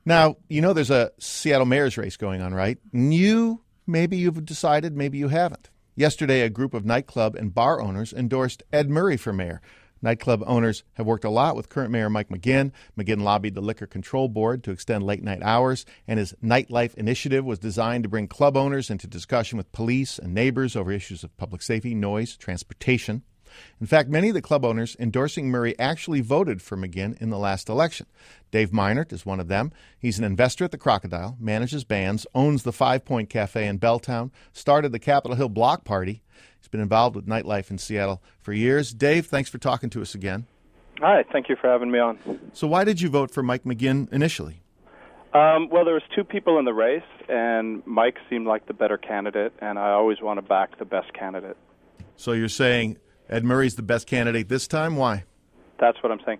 Now, there's a Seattle mayor's race going on, right? Maybe you've decided, maybe you haven't. Yesterday, a group of nightclub and bar owners endorsed Ed Murray for mayor. Nightclub owners have worked a lot with current Mayor Mike McGinn. McGinn lobbied the Liquor Control Board to extend late-night hours, and his Nightlife initiative was designed to bring club owners into discussion with police and neighbors over issues of public safety, noise, transportation. In fact, many of the club owners endorsing Murray actually voted for McGinn in the last election. Dave Meinert is one of them. He's an investor at the Crocodile, manages bands, owns the 5 Point Cafe in Belltown, started the Capitol Hill Block Party. He's been involved with nightlife in Seattle for years. Dave, thanks for talking to us again. Hi, thank you for having me on. So why did you vote for Mike McGinn initially? Well, there was two people in the race, and Mike seemed like the better candidate, and I always want to back the best candidate. So you're saying Ed Murray's the best candidate this time? Why? That's what I'm saying.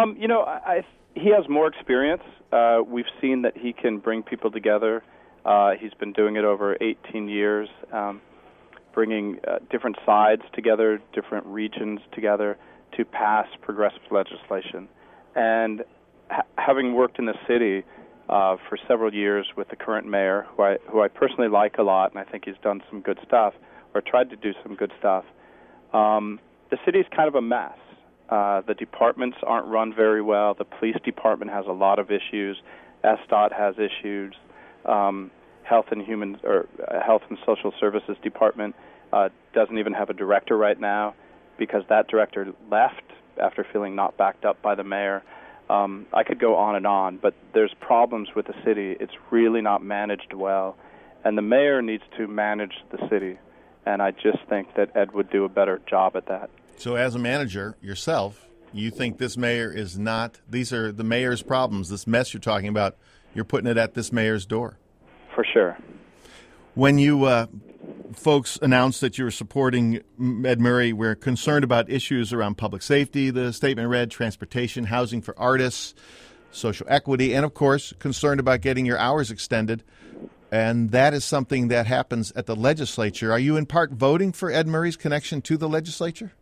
He has more experience. We've seen that he can bring people together. He's been doing it over 18 years, bringing different sides together, different regions together to pass progressive legislation. And having worked in the city for several years with the current mayor, who I personally like a lot, and I think he's done some good stuff, or tried to do some good stuff, the city is kind of a mess. The departments aren't run very well. The police department has a lot of issues. SDOT has issues. Health and Social Services Department doesn't even have a director right now because that director left after feeling not backed up by the mayor. I could go on, but there's problems with the city. It's really not managed well, and the mayor needs to manage the city, and I just think that Ed would do a better job at that. So as a manager yourself, you think this mayor is not, these are the mayor's problems, this mess you're talking about, you're putting it at this mayor's door? For sure. When you folks announced that you were supporting Ed Murray, we're concerned about issues around public safety, the statement read, transportation, housing for artists, social equity, and, of course, concerned about getting your hours extended. And that is something that happens at the legislature. Are you in part voting for Ed Murray's connection to the legislature?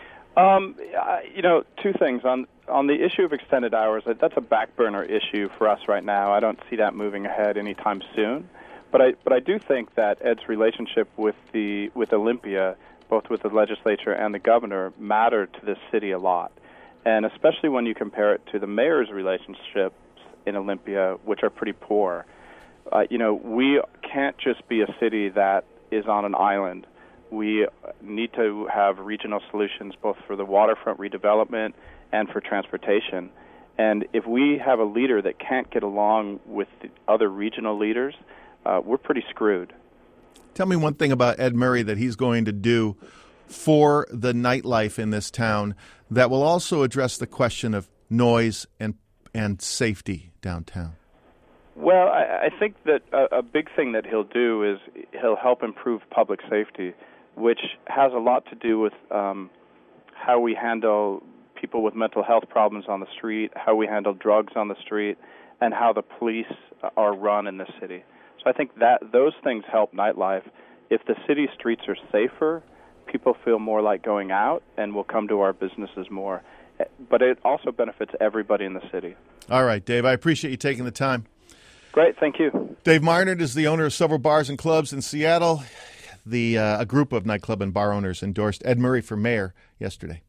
Two things. On the issue of extended hours, that's a back burner issue for us right now. I don't see that moving ahead anytime soon. But I do think that Ed's relationship with Olympia, both with the legislature and the governor, mattered to this city a lot. And especially when you compare it to the mayor's relationships in Olympia, which are pretty poor. We can't just be a city that is on an island. We need to have regional solutions both for the waterfront redevelopment and for transportation. And if we have a leader that can't get along with the other regional leaders, we're pretty screwed. Tell me one thing about Ed Murray that he's going to do for the nightlife in this town that will also address the question of noise and safety downtown. Well, I think that a big thing that he'll do is he'll help improve public safety, which has a lot to do with how we handle people with mental health problems on the street, how we handle drugs on the street, and how the police are run in this city. So I think that those things help nightlife. If the city streets are safer, people feel more like going out and will come to our businesses more. But it also benefits everybody in the city. All right, Dave, I appreciate you taking the time. Great, thank you. Dave Meinert is the owner of several bars and clubs in Seattle. A group of nightclub and bar owners endorsed Ed Murray for mayor yesterday.